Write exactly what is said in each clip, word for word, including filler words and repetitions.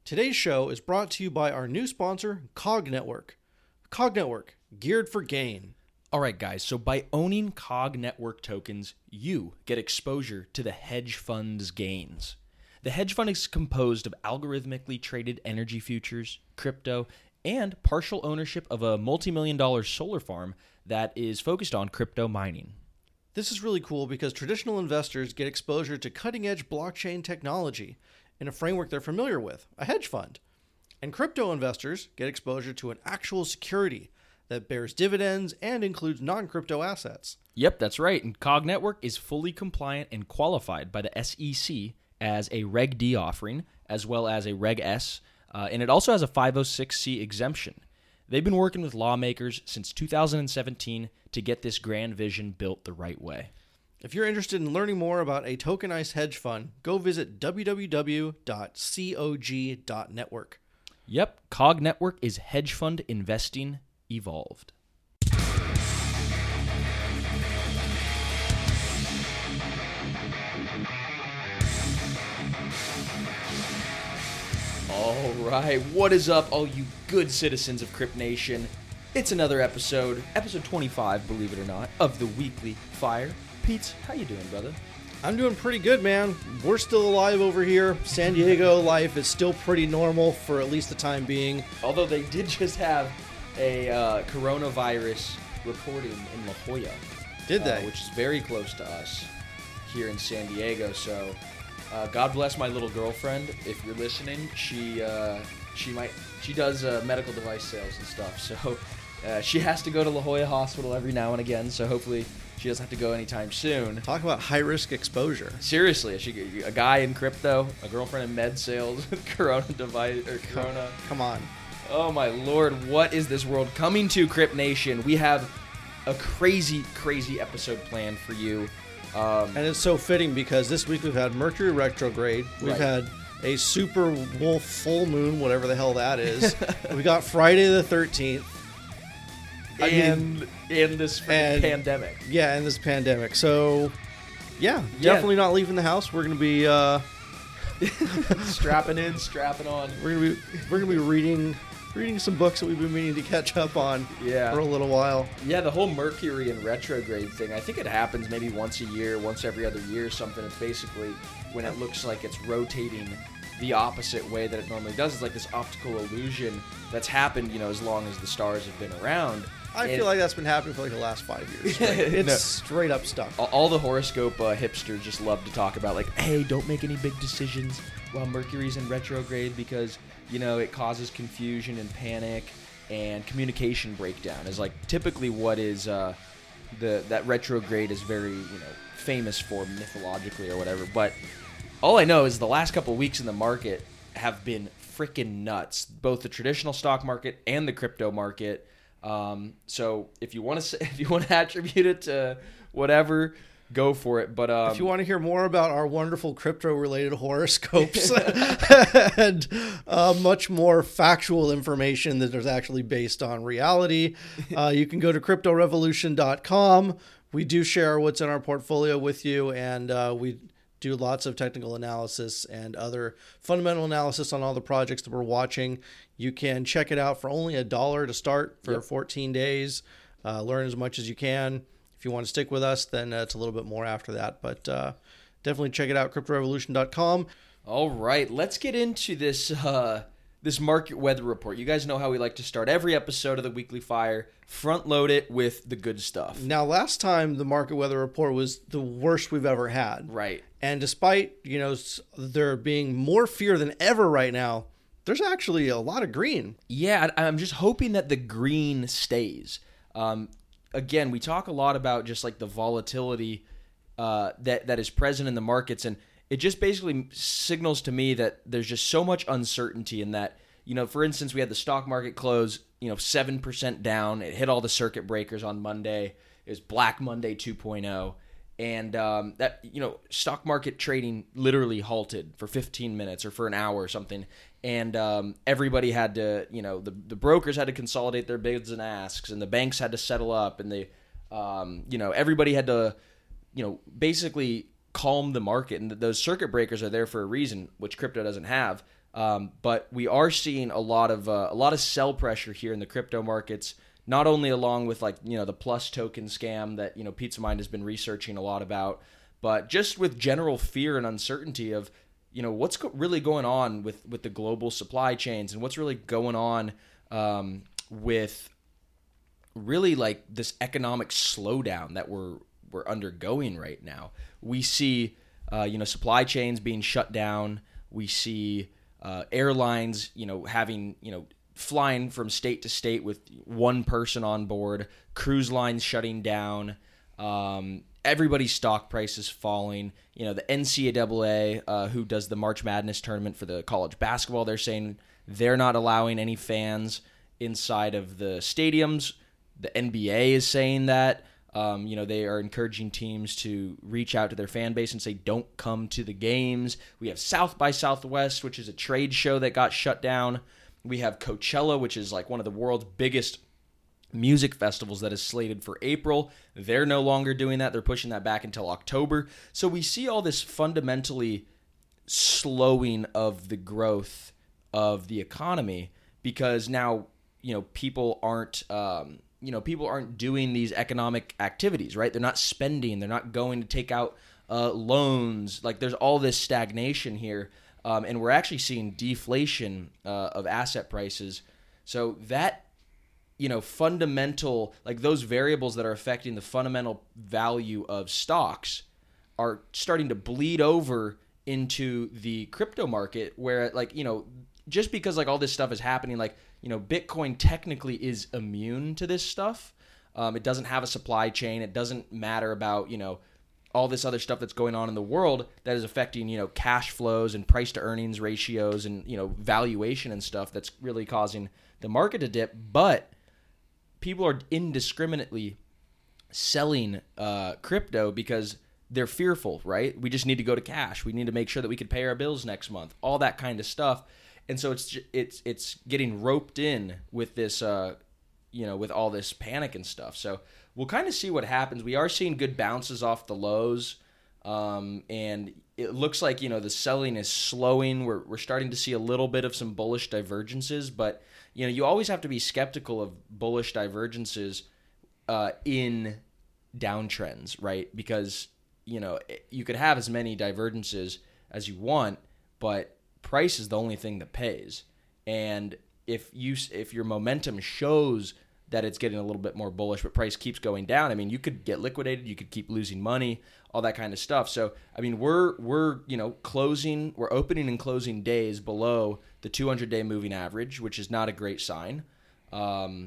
Today's show is brought to you by our new sponsor, Cog Network. Cog Network, geared for gain. All right, guys, so by owning Cog Network tokens, you get exposure to the hedge fund's gains. The hedge fund is composed of algorithmically traded energy futures, crypto, and partial ownership of a multi-million dollar solar farm that is focused on crypto mining. This is really cool because traditional investors get exposure to cutting-edge blockchain technology in a framework they're familiar with, a hedge fund. And crypto investors get exposure to an actual security that bears dividends and includes non-crypto assets. Yep, that's right. And Cog Network is fully compliant and qualified by the S E C as a Reg D offering, as well as a Reg S, uh, and it also has a five oh six C exemption. They've been working with lawmakers since two thousand seventeen to get this grand vision built the right way. If you're interested in learning more about a tokenized hedge fund, go visit w w w dot cog dot network. Yep, Cog Network is hedge fund investing evolved. All right, what is up, all you good citizens of Crypt Nation? It's another episode, episode twenty-five, believe it or not, of the Weekly Fire. Pete, how you doing, brother? I'm doing pretty good, man. We're still alive over here. San Diego life is still pretty normal for at least the time being. Although they did just have a uh, coronavirus reporting in La Jolla. Did they? Uh, which is very close to us here in San Diego. So, uh, God bless my little girlfriend. If you're listening, she uh, she might she does uh, medical device sales and stuff. So uh, she has to go to La Jolla Hospital every now and again. So hopefully she doesn't have to go anytime soon. Talk about high-risk exposure. Seriously, she, a guy in crypto, a girlfriend in med sales, Corona device or Corona. Come on. Oh my lord, what is this world coming to, Crypt Nation? We have a crazy, crazy episode planned for you. Um, and it's so fitting because this week we've had Mercury retrograde. We've right. had a super wolf full moon, whatever the hell that is. We got Friday the thirteenth. I in, mean, in this and, pandemic. Yeah, in this pandemic. So, yeah, definitely yeah. not leaving the house. We're going to be... Uh, strapping in, strapping on. We're going to be we're going to be reading... Reading some books that we've been meaning to catch up on yeah. for a little while. Yeah, the whole Mercury and retrograde thing, I think it happens maybe once a year, once every other year or something. It's basically when it looks like it's rotating the opposite way that it normally does. It's like this optical illusion that's happened, you know, as long as the stars have been around. I and feel like that's been happening for like the last five years. Straight. It's no. straight up stuck. All the horoscope uh, hipsters just love to talk about, like, hey, don't make any big decisions while Mercury's in retrograde because, you know, it causes confusion and panic and communication breakdown is like typically what is uh, the that retrograde is very, you know, famous for mythologically or whatever. But all I know is the last couple of weeks in the market have been freaking nuts, both the traditional stock market and the crypto market. Um, so if you want to if you want to attribute it to whatever, go for it. But um, if you want to hear more about our wonderful crypto-related horoscopes and uh, much more factual information that is actually based on reality, uh, you can go to crypto revolution dot com. We do share what's in our portfolio with you, and uh, we do lots of technical analysis and other fundamental analysis on all the projects that we're watching. You can check it out for only a dollar to start for yep. fourteen days. Uh, learn as much as you can. If you want to stick with us, then uh, it's a little bit more after that. But uh, definitely check it out, crypto revolution dot com. All right, let's get into this uh, this market weather report. You guys know how we like to start every episode of the Weekly Fire, front load it with the good stuff. Now, last time the market weather report was the worst we've ever had. Right. And despite, you know, there being more fear than ever right now, there's actually a lot of green. Yeah, I'm just hoping that the green stays. Um, again, we talk a lot about just like the volatility uh, that that is present in the markets, and it just basically signals to me that there's just so much uncertainty in that, you know, for instance, we had the stock market close, you know, seven percent down. It hit all the circuit breakers on Monday. It was Black Monday two point oh. And um, that, you know, stock market trading literally halted for fifteen minutes or for an hour or something. And um, everybody had to, you know, the, the brokers had to consolidate their bids and asks, and the banks had to settle up, and they, um, you know, everybody had to, you know, basically calm the market. And those circuit breakers are there for a reason, which crypto doesn't have. Um, but we are seeing a lot of uh, a lot of sell pressure here in the crypto markets. Not only along with like you know the Plus token scam that you know Pizza Mind has been researching a lot about, but just with general fear and uncertainty of you know what's go- really going on with with the global supply chains and what's really going on um, with really like this economic slowdown that we're we're undergoing right now. We see uh, you know supply chains being shut down. We see uh, airlines you know having you know flying from state to state with one person on board. Cruise lines shutting down. Um, everybody's stock price is falling. You know the N C double A, uh, who does the March Madness tournament for the college basketball, they're saying they're not allowing any fans inside of the stadiums. The N B A is saying that. Um, you know, they are encouraging teams to reach out to their fan base and say, don't come to the games. We have South by Southwest, which is a trade show that got shut down. We have Coachella, which is like one of the world's biggest music festivals that is slated for April. They're no longer doing that. They're pushing that back until October. So we see all this fundamentally slowing of the growth of the economy because now, you know, people aren't, um, you know, people aren't doing these economic activities, right? They're not spending. They're not going to take out uh, loans. Like there's all this stagnation here. Um, and we're actually seeing deflation uh, of asset prices. So that, you know, fundamental, like those variables that are affecting the fundamental value of stocks are starting to bleed over into the crypto market where, like, you know, just because like all this stuff is happening, like, you know, Bitcoin technically is immune to this stuff. Um, it doesn't have a supply chain. It doesn't matter about, you know, all this other stuff that's going on in the world that is affecting, you know, cash flows and price to earnings ratios and, you know, valuation and stuff that's really causing the market to dip. But people are indiscriminately selling uh, crypto because they're fearful, right? We just need to go to cash. We need to make sure that we can pay our bills next month, all that kind of stuff. And so it's it's it's getting roped in with this, uh, you know, with all this panic and stuff. So we'll kind of see what happens. We are seeing good bounces off the lows, um, and it looks like you know the selling is slowing. We're we're starting to see a little bit of some bullish divergences, but you know you always have to be skeptical of bullish divergences uh, in downtrends, right? Because you know you could have as many divergences as you want, but price is the only thing that pays. And if you if your momentum shows that it's getting a little bit more bullish, but price keeps going down, I mean, you could get liquidated, you could keep losing money, all that kind of stuff. So, I mean, we're we're you know closing, we're opening and closing days below the two hundred day moving average, which is not a great sign. Um,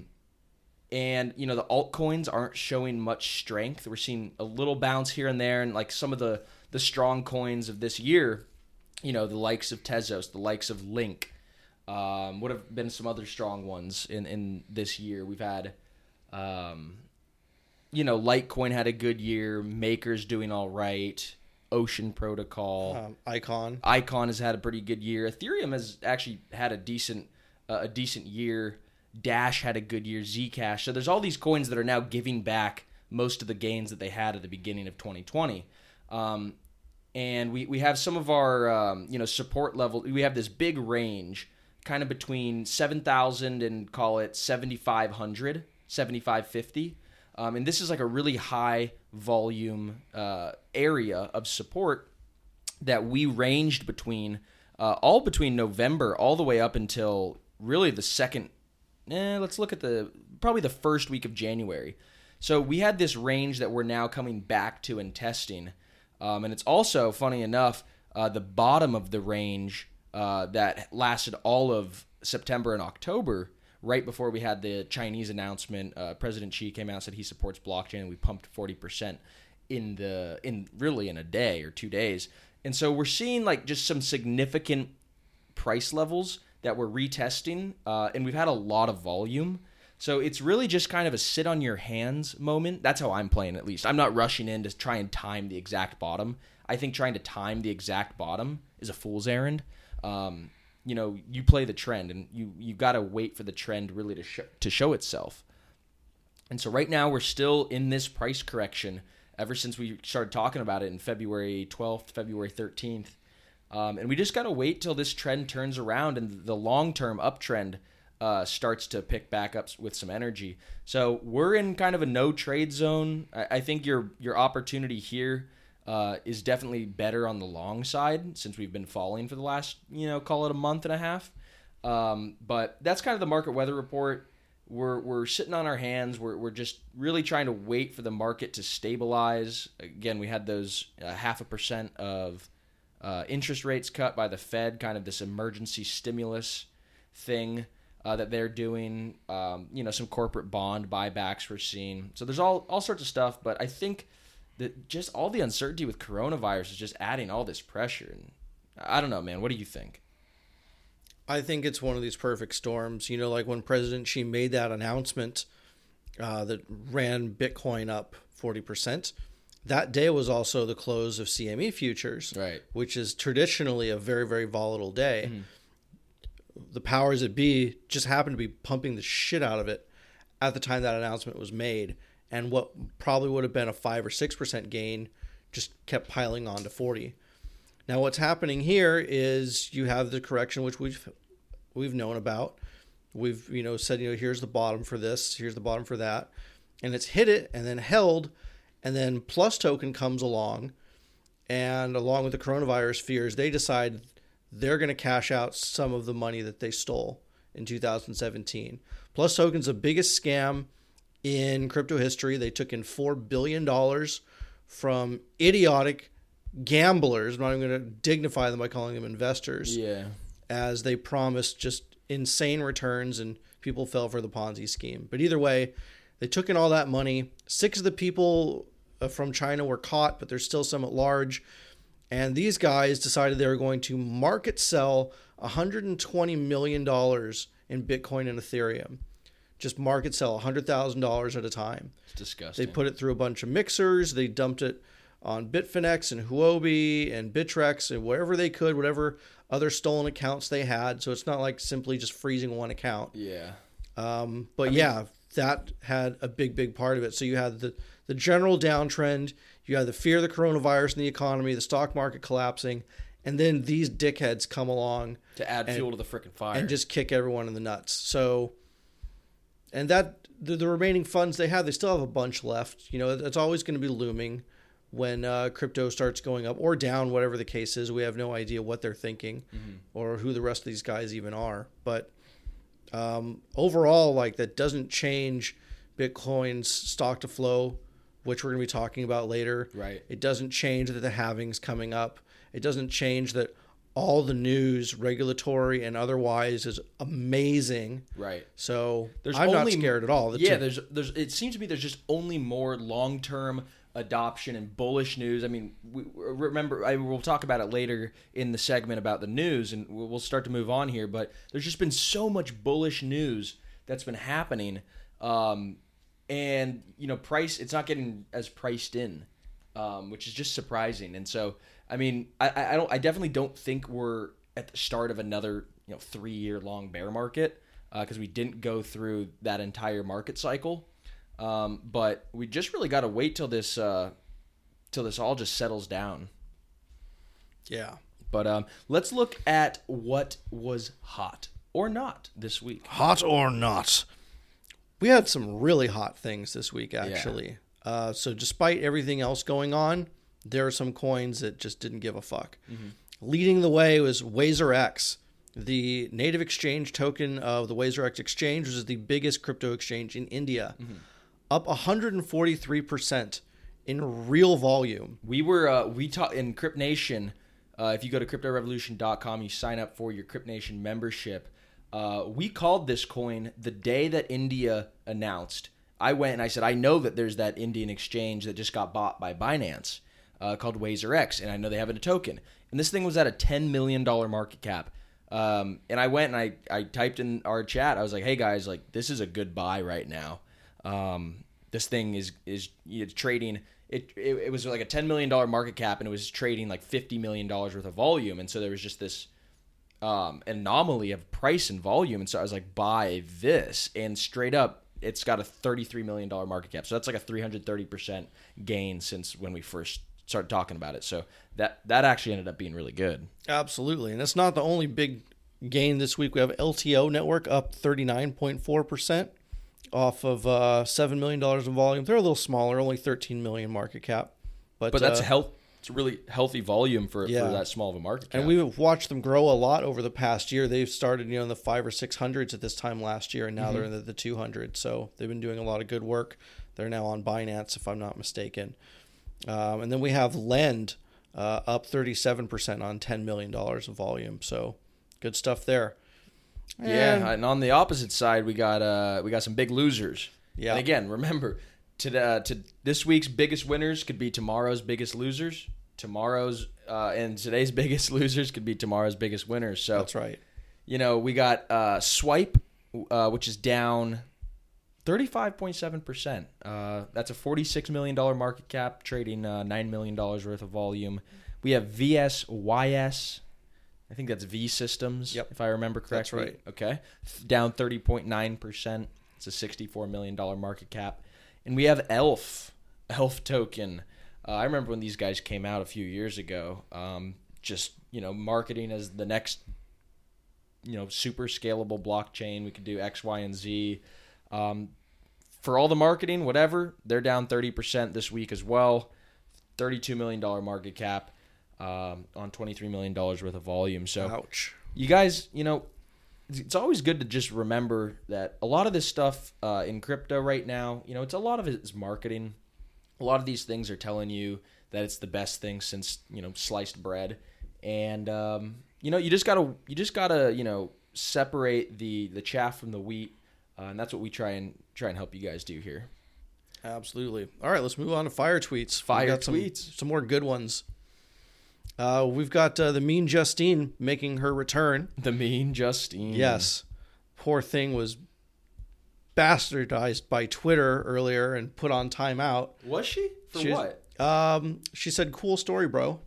and you know the altcoins aren't showing much strength. We're seeing a little bounce here and there, and like some of the the strong coins of this year, you know, the likes of Tezos, the likes of Link. Um, would have been some other strong ones in, in this year. We've had, um, you know, Litecoin had a good year. Maker's doing all right. Ocean Protocol. Um, Icon. Icon has had a pretty good year. Ethereum has actually had a decent uh, a decent year. Dash had a good year. Zcash. So there's all these coins that are now giving back most of the gains that they had at the beginning of twenty twenty. Um, and we, we have some of our, um, you know, support level. We have this big range kind of between seven thousand and call it seventy-five hundred, seventy-five fifty. Um, and this is like a really high volume uh, area of support that we ranged between, uh, all between November all the way up until really the second, eh, let's look at the, probably the first week of January. So we had this range that we're now coming back to and testing. Um, and it's also, funny enough, uh, the bottom of the range uh, that lasted all of September and October, right before we had the Chinese announcement. uh, President Xi came out and said he supports blockchain, and we pumped forty percent in the in really in a day or two days. And so we're seeing like just some significant price levels that we're retesting, uh, and we've had a lot of volume. So it's really just kind of a sit on your hands moment. That's how I'm playing, at least. I'm not rushing in to try and time the exact bottom. I think trying to time the exact bottom is a fool's errand. Um, you know, you play the trend, and you you got to wait for the trend really to sh- to show itself. And so right now we're still in this price correction ever since we started talking about it in February twelfth, February thirteenth. Um, and we just got to wait till this trend turns around and the long-term uptrend uh, starts to pick back up with some energy. So we're in kind of a no trade zone. I, I think your your opportunity here uh, is definitely better on the long side since we've been falling for the last, you know, call it a month and a half. Um, but that's kind of the market weather report. We're we're sitting on our hands. We're we're just really trying to wait for the market to stabilize. Again, we had those uh, half a percent of uh, interest rates cut by the Fed, kind of this emergency stimulus thing uh, that they're doing. Um, you know, some corporate bond buybacks we're seeing. So there's all all sorts of stuff. But I think that just all the uncertainty with coronavirus is just adding all this pressure. And I don't know, man. What do you think? I think it's one of these perfect storms. You know, like when President Xi made that announcement uh, that ran Bitcoin up forty percent. That day was also the close of C M E futures, right? Which is traditionally a very, very volatile day. Mm-hmm. The powers that be just happened to be pumping the shit out of it at the time that announcement was made. And what probably would have been a five or six percent gain just kept piling on to forty. Now, what's happening here is you have the correction, which we've we've known about. We've you know said you know here's the bottom for this, here's the bottom for that, and it's hit it and then held, and then Plus Token comes along, and along with the coronavirus fears, they decide they're going to cash out some of the money that they stole in two thousand seventeen. Plus Token's the biggest scam in crypto history. They took in four billion dollars from idiotic gamblers. I'm not even going to dignify them by calling them investors. Yeah. As they promised just insane returns and people fell for the Ponzi scheme. But either way, they took in all that money. Six of the people from China were caught, but there's still some at large. And these guys decided they were going to market sell one hundred twenty million dollars in Bitcoin and Ethereum. Just market sell one hundred thousand dollars at a time. It's disgusting. They put it through a bunch of mixers. They dumped it on Bitfinex and Huobi and Bittrex and wherever they could, whatever other stolen accounts they had. So it's not like simply just freezing one account. Yeah. Um, but I mean, yeah, that had a big, big part of it. So you had the, the general downtrend. You had the fear of the coronavirus in the economy, the stock market collapsing. And then these dickheads come along. To add and, fuel to the freaking fire. And just kick everyone in the nuts. So, and that, the, the remaining funds they have, they still have a bunch left. You know, it's always going to be looming. When uh, crypto starts going up or down, whatever the case is, we have no idea what they're thinking mm-hmm. or who the rest of these guys even are. But um, overall, like that doesn't change Bitcoin's stock to flow, which we're going to be talking about later. Right. It doesn't change that the halving's coming up. It doesn't change that all the news, regulatory and otherwise, is amazing. Right. So there's I'm only, not scared at all. Yeah. Two. There's there's it seems to me there's just only more long term adoption and bullish news. I mean, we, remember, I will talk about it later in the segment about the news, and we'll start to move on here. But there's just been so much bullish news that's been happening, um, and you know, price it's not getting as priced in, um, which is just surprising. And so, I mean, I, I don't, I definitely don't think we're at the start of another you know three year long bear market because uh, we didn't go through that entire market cycle. Um, but we just really got to wait till this, uh, till this all just settles down. Yeah. But um, let's look at what was hot or not this week. Hot or not. We had some really hot things this week, actually. Yeah. Uh, so despite everything else going on, there are some coins that just didn't give a fuck. Mm-hmm. Leading the way was WazerX, the native exchange token of the WazerX exchange, which is the biggest crypto exchange in India. Mm-hmm. Up one hundred forty-three percent in real volume. We were uh, we taught in Crypt Nation. Uh, if you go to crypto revolution dot com, you sign up for your Crypt Nation membership. Uh, we called this coin the day that India announced. I went and I said, I know that there's that Indian exchange that just got bought by Binance uh, called WazerX, and I know they have a token. And this thing was at a ten million dollars market cap. Um, and I went and I, I typed in our chat. I was like, hey guys, like this is a good buy right now. Um, this thing is is it's trading. It, it it was like a ten million dollars market cap, and it was trading like fifty million dollars worth of volume. And so there was just this um, anomaly of price and volume. And so I was like, buy this. And straight up, it's got a thirty-three million dollars market cap. So that's like a three hundred thirty percent gain since when we first started talking about it. So that that actually ended up being really good. Absolutely. And it's not the only big gain this week. We have L T O Network up thirty-nine point four percent off of uh, seven million dollars in volume. They're a little smaller, only thirteen million dollars market cap. But, but that's uh, health. It's a really healthy volume for, yeah. for that small of a market cap. And we've watched them grow a lot over the past year. They've started, you know, in the five or six hundreds at this time last year, and now mm-hmm. they're in the, the two hundred. So they've been doing a lot of good work. They're now on Binance, if I'm not mistaken. Um, and then we have Lend uh, up thirty-seven percent on ten million dollars of volume. So good stuff there. And yeah, and on the opposite side, we got uh, we got some big losers. Yeah. And again, remember, to the, to this week's biggest winners could be tomorrow's biggest losers. Tomorrow's uh, and today's biggest losers could be tomorrow's biggest winners. So that's right. You know, we got uh, Swipe, uh, which is down thirty-five point seven percent. Uh, that's a forty-six million dollars market cap, trading uh, nine million dollars worth of volume. We have V S Y S. I think that's V Systems, yep. if I remember correctly. That's right. Okay. Down thirty point nine percent. It's a sixty-four million dollars market cap. And we have Elf, Elf Token. Uh, I remember when these guys came out a few years ago, um, just, you know, marketing as the next, you know, super scalable blockchain. We could do X, Y, and Z. Um, for all the marketing, whatever, they're down thirty percent this week as well. thirty-two million dollars market cap um, on twenty-three million dollars worth of volume. So, ouch. You guys, you know, it's always good to just remember that a lot of this stuff uh, in crypto right now, you know, it's a lot of it is marketing. A lot of these things are telling you that it's the best thing since, you know, sliced bread. And, um, you know, you just got to, you just got to, you know, separate the, the chaff from the wheat. Uh, and that's what we try and try and help you guys do here. Absolutely. All right, let's move on to fire tweets. Fire We've got tweets. Some, some more good ones. Uh, we've got uh, the Mean Justine making her return. The Mean Justine. Yes. Poor thing was bastardized by Twitter earlier and put on timeout. Was she? For she what? Was, um, she said, "Cool story, bro."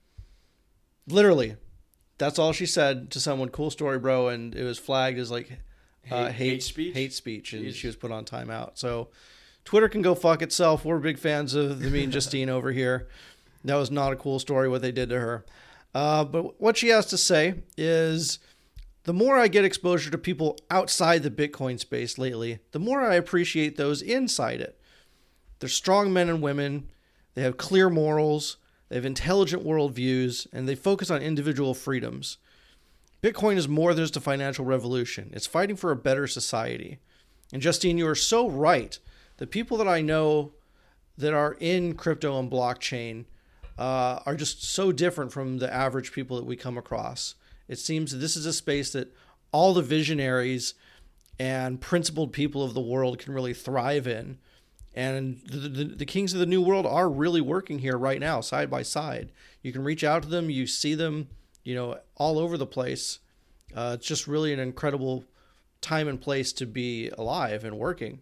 Literally. That's all she said to someone, "Cool story, bro," and it was flagged as like uh, hate, hate, hate speech? Hate speech, and Jeez. she was put on timeout. So Twitter can go fuck itself. We're big fans of the Mean Justine over here. That was not a cool story what they did to her. Uh, but what she has to say is, the more I get exposure to people outside the Bitcoin space lately, the more I appreciate those inside it. They're strong men and women. They have clear morals. They have intelligent worldviews, and they focus on individual freedoms. Bitcoin is more than just a financial revolution. It's fighting for a better society. And Justine, you are so right. The people that I know that are in crypto and blockchain uh, are just so different from the average people that we come across. It seems that this is a space that all the visionaries and principled people of the world can really thrive in. And the, the, the kings of the new world are really working here right now, side by side. You can reach out to them. You see them, you know, all over the place. Uh, it's just really an incredible time and place to be alive and working.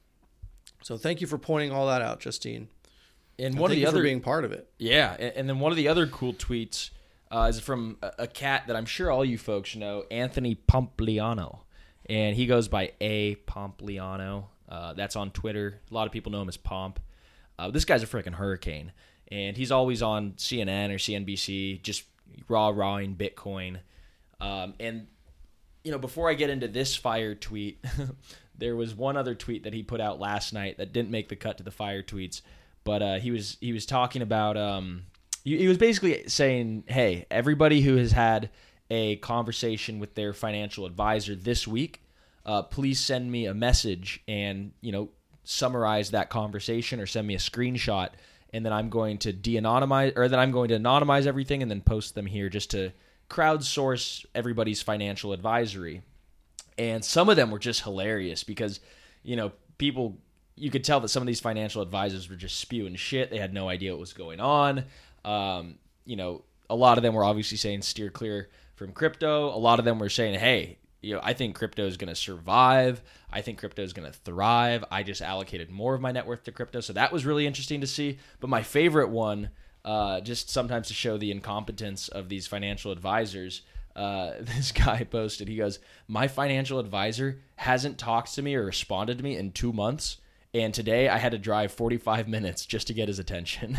So thank you for pointing all that out, Justine. And, and one of thank the you other for being part of it. Yeah, and, and then one of the other cool tweets uh, is from a, a cat that I'm sure all you folks know, Anthony Pompliano, and he goes by A Pompliano. Uh, that's on Twitter. A lot of people know him as Pomp. Uh, this guy's a freaking hurricane, and he's always on C N N or C N B C, just rah-rahing Bitcoin. Um, and, you know, before I get into this fire tweet, there was one other tweet that he put out last night that didn't make the cut to the fire tweets, but uh, he was he was talking about, um, he, he was basically saying, hey, everybody who has had a conversation with their financial advisor this week, Uh, please send me a message and, you know, summarize that conversation or send me a screenshot, and then I'm going to de-anonymize, or then I'm going to anonymize everything and then post them here just to crowdsource everybody's financial advisory. And some of them were just hilarious because, you know, people, you could tell that some of these financial advisors were just spewing shit. They had no idea what was going on. Um, you know, a lot of them were obviously saying steer clear from crypto. A lot of them were saying, hey, you know, I think crypto is going to survive. I think crypto is going to thrive. I just allocated more of my net worth to crypto. So that was really interesting to see. But my favorite one, uh, just sometimes to show the incompetence of these financial advisors, uh, this guy posted, he goes, my financial advisor hasn't talked to me or responded to me in two months. And today I had to drive forty-five minutes just to get his attention.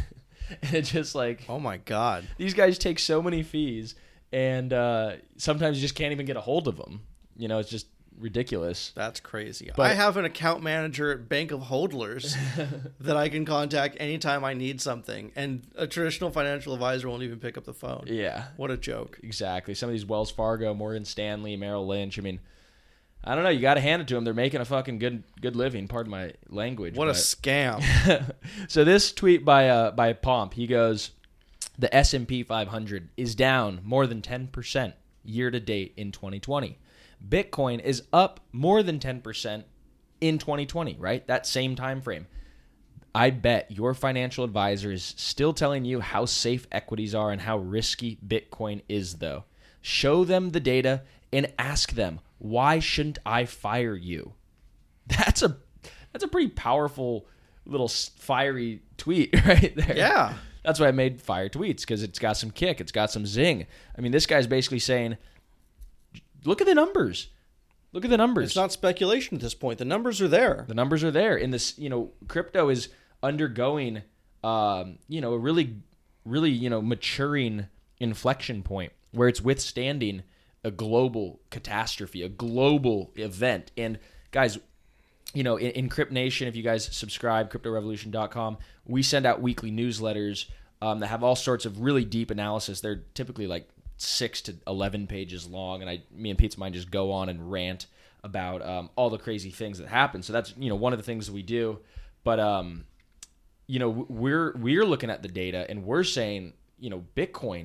And it's just like, oh my God, these guys take so many fees, and uh, sometimes you just can't even get a hold of them. You know, it's just ridiculous. That's crazy. But, I have an account manager at Bank of Hodlers that I can contact anytime I need something, and a traditional financial advisor won't even pick up the phone. Yeah. What a joke. Exactly. Some of these Wells Fargo, Morgan Stanley, Merrill Lynch, I mean, I don't know. You got to hand it to them. They're making a fucking good good living. Pardon my language. What but... a scam. So this tweet by uh, by Pomp, he goes, the S and P five hundred is down more than ten percent year to date in twenty twenty. Bitcoin is up more than ten percent in twenty twenty, right? That same time frame. I bet your financial advisor is still telling you how safe equities are and how risky Bitcoin is, though. Show them the data and ask them, why shouldn't I fire you? That's a that's a pretty powerful little fiery tweet right there. Yeah. That's why I made fire tweets, because it's got some kick. It's got some zing. I mean, this guy's basically saying, look at the numbers. Look at the numbers. It's not speculation at this point. The numbers are there. The numbers are there. In this, you know, crypto is undergoing, um, you know, a really, really, you know, maturing inflection point where it's withstanding a global catastrophe, a global event. And guys, you know, in, in Crypt Nation, if you guys subscribe, crypto revolution dot com, we send out weekly newsletters um, that have all sorts of really deep analysis. They're typically like six to eleven pages long, and I, me and Pizza Mind just go on and rant about um, all the crazy things that happen. So that's, you know, one of the things that we do. But um, you know, we're we're looking at the data and we're saying, you know, Bitcoin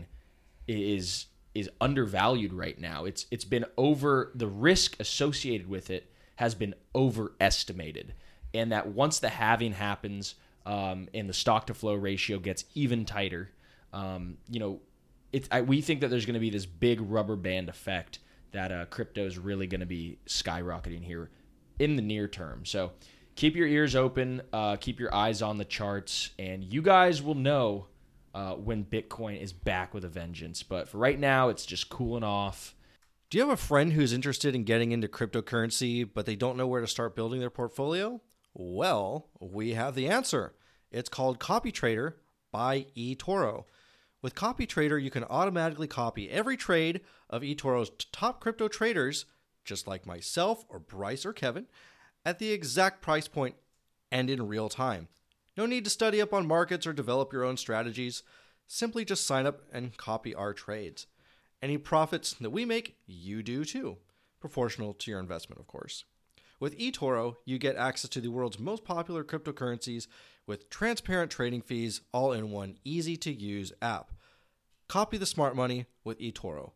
is is undervalued right now. It's it's been over, the risk associated with it has been overestimated, and that once the halving happens um, and the stock to flow ratio gets even tighter, um, you know. It's, I, we think that there's going to be this big rubber band effect that uh, crypto is really going to be skyrocketing here in the near term. So keep your ears open, uh, keep your eyes on the charts, and you guys will know uh, when Bitcoin is back with a vengeance. But for right now, it's just cooling off. Do you have a friend who's interested in getting into cryptocurrency, but they don't know where to start building their portfolio? Well, we have the answer. It's called CopyTrader by eToro. With CopyTrader, you can automatically copy every trade of eToro's top crypto traders, just like myself or Bryce or Kevin, at the exact price point and in real time. No need to study up on markets or develop your own strategies. Simply just sign up and copy our trades. Any profits that we make, you do too. Proportional to your investment, of course. With eToro, you get access to the world's most popular cryptocurrencies with transparent trading fees, all in one easy-to-use app. Copy the smart money with eToro.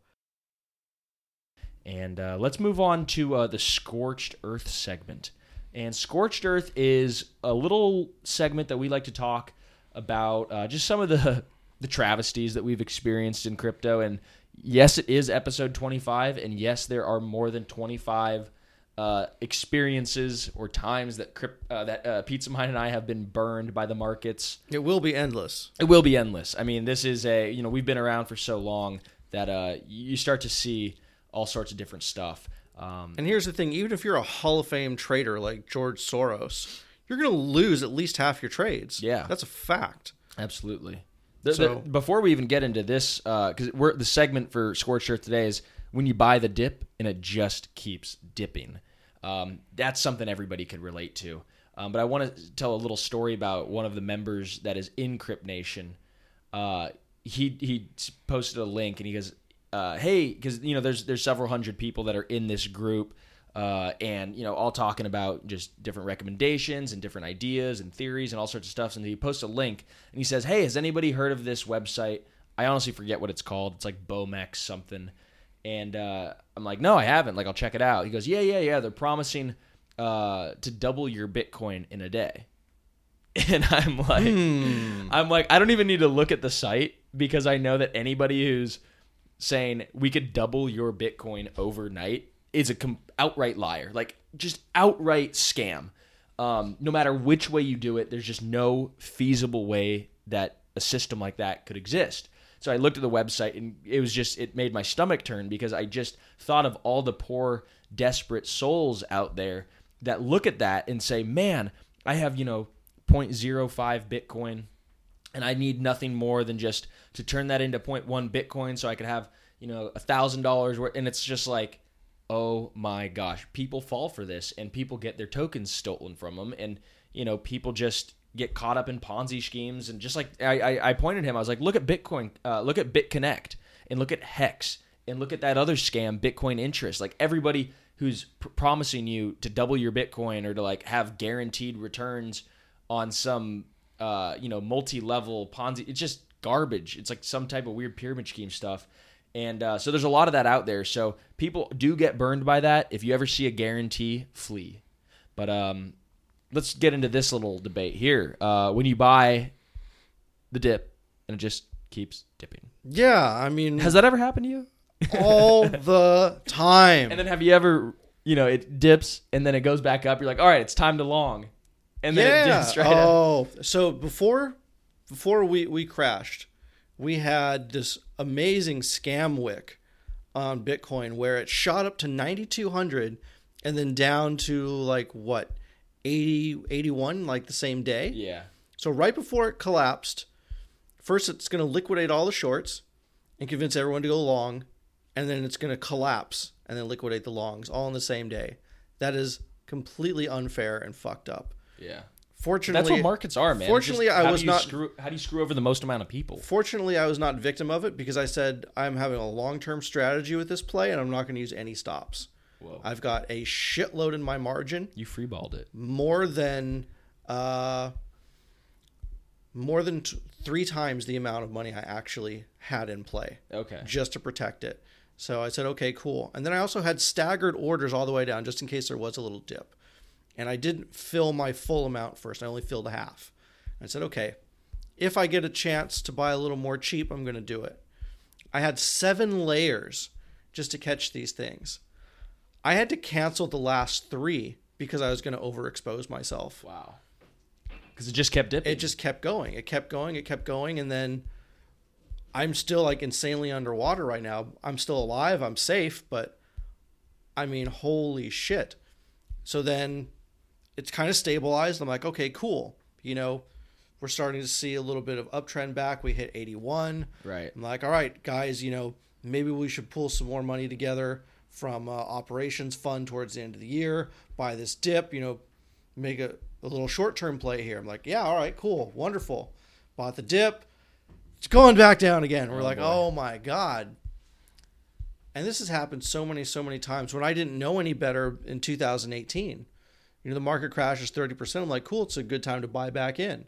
And uh, let's move on to uh, the Scorched Earth segment. And Scorched Earth is a little segment that we like to talk about uh, just some of the, the travesties that we've experienced in crypto. And yes, it is episode twenty-five, and yes, there are more than twenty-five Uh, experiences or times that crypt, uh, that uh, Pizza Mind and I have been burned by the markets. It will be endless. It will be endless. I mean, this is a, you know, we've been around for so long that uh, you start to see all sorts of different stuff. Um, and here's the thing, even if you're a Hall of Fame trader like George Soros, you're going to lose at least half your trades. Yeah. That's a fact. Absolutely. The, so, the, before we even get into this, because uh, we're the segment for Scorched Earth today is when you buy the dip and it just keeps dipping. Um, that's something everybody could relate to. Um, but I want to tell a little story about one of the members that is in Crypt Nation. Uh, he he posted a link and he goes, uh, "Hey," because you know there's there's several hundred people that are in this group, uh, and you know all talking about just different recommendations and different ideas and theories and all sorts of stuff. And he posts a link and he says, "Hey, has anybody heard of this website? I honestly forget what it's called. It's like Bomex something." And uh, I'm like, no, I haven't. Like, I'll check it out. He goes, yeah, yeah, yeah. They're promising uh, to double your Bitcoin in a day. And I'm like, hmm. I'm like, I don't even need to look at the site because I know that anybody who's saying we could double your Bitcoin overnight is a com- outright liar. Like, just outright scam. Um, no matter which way you do it, there's just no feasible way that a system like that could exist. So I looked at the website and it was just, it made my stomach turn because I just thought of all the poor, desperate souls out there that look at that and say, man, I have, you know, zero point zero five Bitcoin. and I need nothing more than just to turn that into zero point one Bitcoin so I could have, you know, a thousand dollars worth. And it's just like, oh my gosh, people fall for this, and people get their tokens stolen from them, and you know, people just get caught up in Ponzi schemes. And just like I, I, I pointed him, I was like, look at Bitcoin, uh, look at BitConnect, and look at Hex, and look at that other scam, Bitcoin Interest. Like everybody who's pr- promising you to double your Bitcoin or to like have guaranteed returns on some uh, you know, multi-level Ponzi. It's just garbage. It's like some type of weird pyramid scheme stuff. And uh, so there's a lot of that out there. So people do get burned by that. If you ever see a guarantee, flee. But um, let's get into this little debate here. Uh, when you buy the dip and it just keeps dipping. Yeah, I mean... Has that ever happened to you? All the time. And then have you ever, you know, it dips and then it goes back up. You're like, all right, it's time to long. And then yeah. it dips right up. Oh, so before before we, we crashed, we had this amazing scam wick on Bitcoin where it shot up to ninety-two hundred and then down to like what, eighty, eighty-one, like the same day. Yeah. So right before it collapsed, first it's going to liquidate all the shorts and convince everyone to go long, and then it's going to collapse and then liquidate the longs all in the same day. That is completely unfair and fucked up. Yeah. Fortunately, that's what markets are, man. Fortunately, just, I was not. Screw, how do you screw over the most amount of people? Fortunately, I was not victim of it because I said I'm having a long-term strategy with this play, and I'm not going to use any stops. Whoa. I've got a shitload in my margin. You freeballed it. More than, uh, more than t- three times the amount of money I actually had in play. Okay. Just to protect it. So I said, okay, cool. And then I also had staggered orders all the way down just in case there was a little dip. And I didn't fill my full amount first. I only filled a half. I said, okay, if I get a chance to buy a little more cheap, I'm going to do it. I had seven layers just to catch these things. I had to cancel the last three because I was going to overexpose myself. Wow. Because it just kept dipping. It just kept going. It kept going. It kept going. And then I'm still like insanely underwater right now. I'm still alive. I'm safe. But I mean, holy shit. So then it's kind of stabilized. I'm like, okay, cool. You know, we're starting to see a little bit of uptrend back. We hit eighty-one. Right. I'm like, all right, guys, you know, maybe we should pull some more money together from uh, operations fund towards the end of the year, buy this dip, you know, make a, a little short-term play here. I'm like, yeah, all right, cool, wonderful. Bought the dip. It's going back down again. We're oh, like, boy. oh my God. And this has happened so many, so many times when I didn't know any better in two thousand eighteen. You know, the market crashes thirty percent. I'm like, cool, it's a good time to buy back in.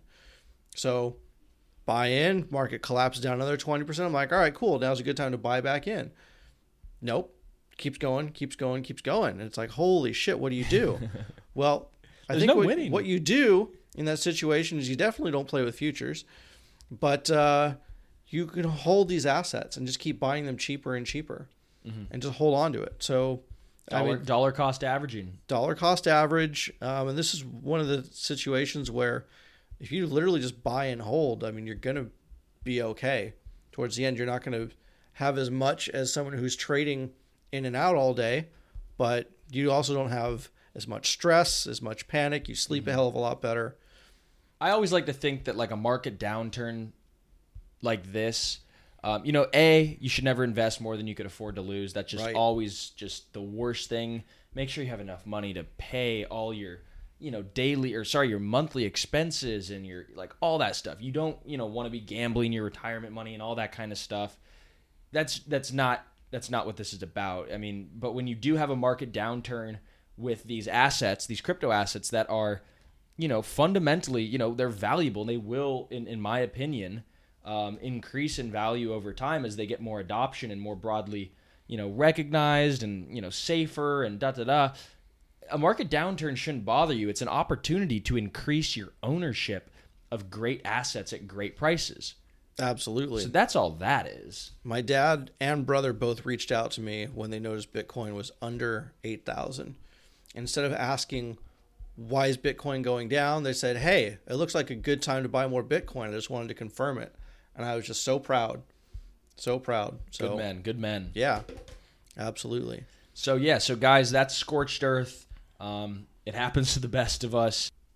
So buy in, market collapses down another twenty percent. I'm like, all right, cool, now's a good time to buy back in. Nope. Keeps going, keeps going, keeps going. And it's like, holy shit, what do you do? Well, I There's think no what, winning. what you do in that situation is you definitely don't play with futures, but uh, you can hold these assets and just keep buying them cheaper and cheaper mm-hmm. and just hold on to it. So dollar, I mean, dollar cost averaging. Dollar cost average. Um, and this is one of the situations where if you literally just buy and hold, I mean, you're going to be okay. Towards the end, you're not going to have as much as someone who's trading in and out all day, but you also don't have as much stress, as much panic. You sleep mm-hmm. a hell of a lot better. I always like to think that like a market downturn like this, um, you know, A, you should never invest more than you could afford to lose. That's just right. always just the worst thing. Make sure you have enough money to pay all your, you know, daily or sorry, your monthly expenses and your like all that stuff. You don't, you know, want to be gambling your retirement money and all that kind of stuff. That's that's not that's not what this is about. I mean, but when you do have a market downturn with these assets, these crypto assets that are, you know, fundamentally, you know, they're valuable. And they will, in, in my opinion, um, increase in value over time as they get more adoption and more broadly, you know, recognized and, you know, safer and da da da. A market downturn shouldn't bother you. It's an opportunity to increase your ownership of great assets at great prices. Absolutely. So that's all that is. My dad and brother both reached out to me when they noticed Bitcoin was under eight thousand. Instead of asking, why is Bitcoin going down? They said, hey, it looks like a good time to buy more Bitcoin. I just wanted to confirm it. And I was just so proud. So proud. So, good men. Good men. Yeah, absolutely. So, yeah. So, guys, that's Scorched Earth. Um, it happens to the best of us.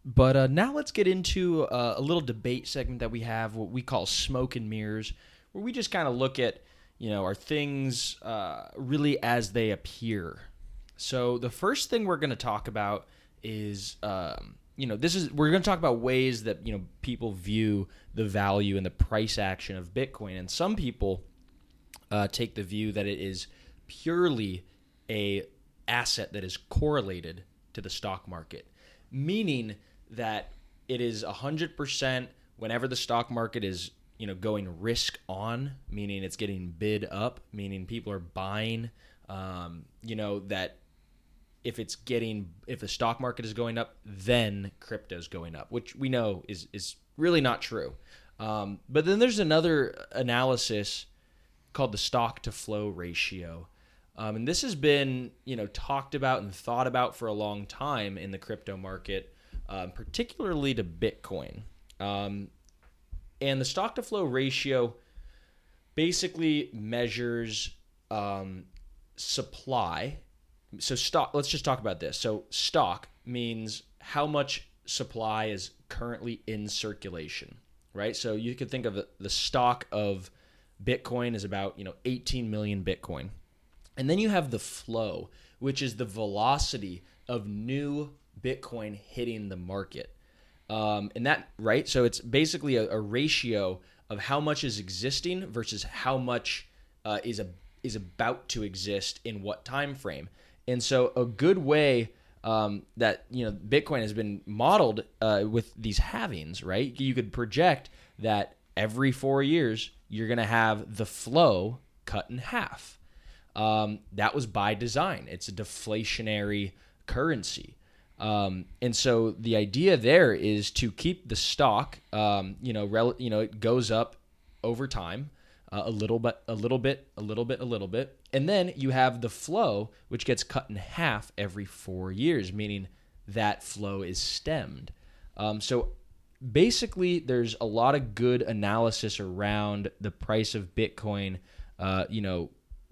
But uh, now let's get into uh, a little debate segment that we have, what we call smoke and mirrors, where we just kind of look at, you know, are things uh, really as they appear. So the first thing we're going to talk about is, um, you know, this is we're going to talk about ways that, you know, people view the value and the price action of Bitcoin. And some people uh, take the view that it is purely a asset that is correlated to the stock market, meaning that it is one hundred percent whenever the stock market is, you know, going risk on, meaning it's getting bid up, meaning people are buying, um, you know, that if it's getting, if the stock market is going up, then crypto's going up, which we know is, is really not true. Um, but then there's another analysis called the stock to flow ratio. Um, and this has been, you know, talked about and thought about for a long time in the crypto market, um, particularly to Bitcoin. Um, and the stock to flow ratio basically measures um, supply. So stock, let's just talk about this. So stock means how much supply is currently in circulation, right? So you could think of the, the stock of Bitcoin is about, you know, eighteen million Bitcoin. And then you have the flow, which is the velocity of new Bitcoin hitting the market. Um, and that, right? So it's basically a, a ratio of how much is existing versus how much uh, is a, is about to exist in what time frame. And so a good way um, that, you know, Bitcoin has been modeled uh, with these halvings, right? You could project that every four years you're going to have the flow cut in half. Um, that was by design. It's a deflationary currency. Um, and so the idea there is to keep the stock, um, you know, rel- you know, it goes up over time, uh, a little bit, a little bit, a little bit, a little bit. And then you have the flow, which gets cut in half every four years, meaning that flow is stemmed. Um, so basically there's a lot of good analysis around the price of Bitcoin, uh, you know,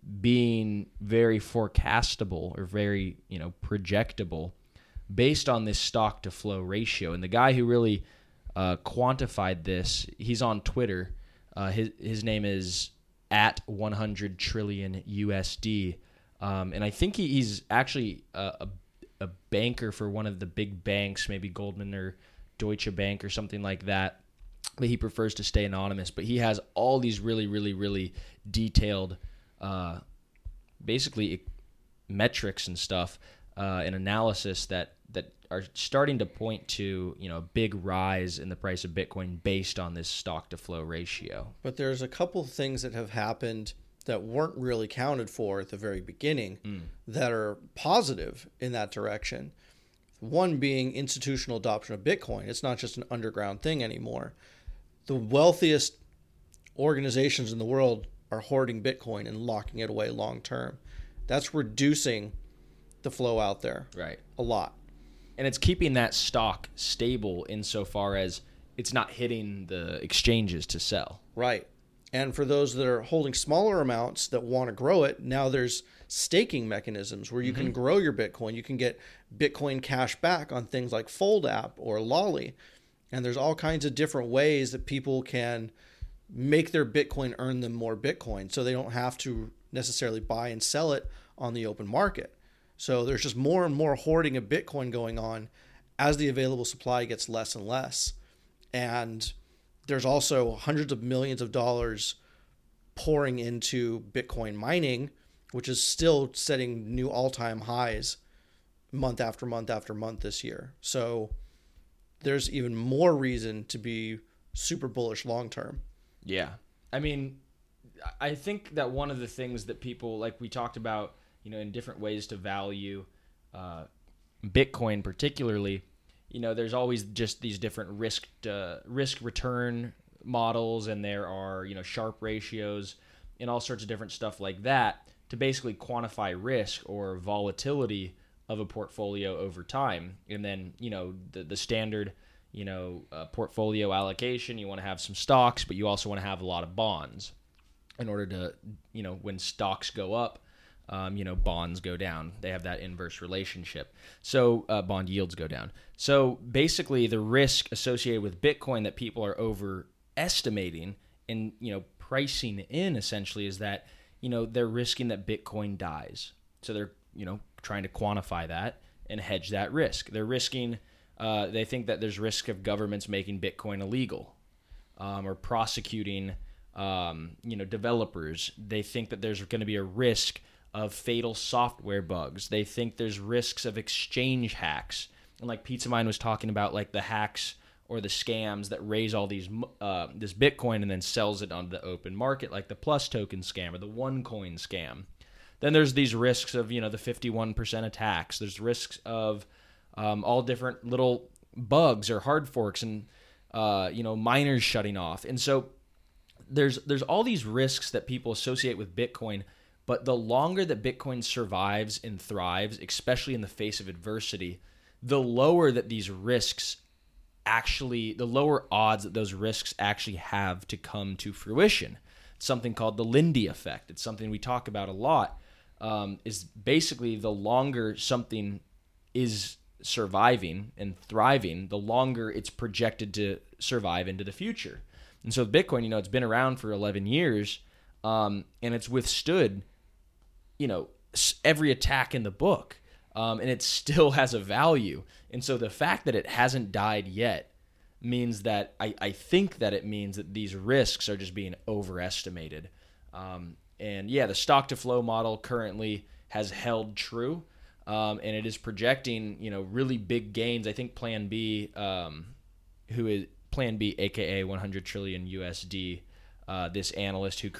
being very forecastable or very, you know, projectable based on this stock to flow ratio. And the guy who really uh, quantified this, he's on Twitter. Uh, his his name is at one hundred trillion U S D. Um, and I think he, he's actually a, a, a banker for one of the big banks, maybe Goldman or Deutsche Bank or something like that. But he prefers to stay anonymous. But he has all these really, really, really detailed Uh, basically metrics and stuff, uh, and analysis that, that are starting to point to, you know, a big rise in the price of Bitcoin based on this stock to flow ratio. But there's a couple of things that have happened that weren't really counted for at the very beginning mm. that are positive in that direction. One being institutional adoption of Bitcoin. It's not just an underground thing anymore. The wealthiest organizations in the world are hoarding Bitcoin and locking it away long term. That's reducing the flow out there, right, a lot. And it's keeping that stock stable insofar as it's not hitting the exchanges to sell. Right. And for those that are holding smaller amounts that want to grow it, now there's staking mechanisms where you mm-hmm. can grow your Bitcoin. You can get Bitcoin cash back on things like Fold app or Lolly. And there's all kinds of different ways that people can make their Bitcoin earn them more Bitcoin, so they don't have to necessarily buy and sell it on the open market. So there's just more and more hoarding of Bitcoin going on as the available supply gets less and less. And there's also hundreds of millions of dollars pouring into Bitcoin mining, which is still setting new all-time highs month after month after month this year. So there's even more reason to be super bullish long-term. Yeah. I mean, I think that one of the things that people, like we talked about, you know, in different ways to value uh, Bitcoin particularly, you know, there's always just these different risk uh, risk return models, and there are, you know, Sharpe ratios and all sorts of different stuff like that to basically quantify risk or volatility of a portfolio over time. And then, you know, the, the standard, you know, uh, portfolio allocation, you want to have some stocks, but you also want to have a lot of bonds in order to, you know, when stocks go up, um, you know, bonds go down. They have that inverse relationship. So uh, bond yields go down. So basically, the risk associated with Bitcoin that people are overestimating and, you know, pricing in essentially is that, you know, they're risking that Bitcoin dies. So they're, you know, trying to quantify that and hedge that risk. They're risking, uh, they think that there's risk of governments making Bitcoin illegal um, or prosecuting, um, you know, developers. They think that there's going to be a risk of fatal software bugs. They think there's risks of exchange hacks. And like Pizza Mind was talking about, like the hacks or the scams that raise all these uh, this Bitcoin and then sells it onto the open market, like the Plus token scam or the OneCoin scam. Then there's these risks of, you know, the fifty-one percent attacks. There's risks of um, all different little bugs or hard forks and, uh, you know, miners shutting off. And so there's there's all these risks that people associate with Bitcoin. But the longer that Bitcoin survives and thrives, especially in the face of adversity, the lower that these risks actually, the lower odds that those risks actually have to come to fruition. It's something called the Lindy effect. It's something we talk about a lot. Um, is basically the longer something is surviving and thriving, the longer it's projected to survive into the future. And so Bitcoin, you know, it's been around for eleven years, um, and it's withstood, you know, every attack in the book, um, and it still has a value. And so the fact that it hasn't died yet means that I, I think that it means that these risks are just being overestimated. Um, and yeah, the stock to flow model currently has held true, um, and it is projecting, you know, really big gains. I think Plan B, um, who is Plan B, aka one hundred trillion U S D, uh, this analyst who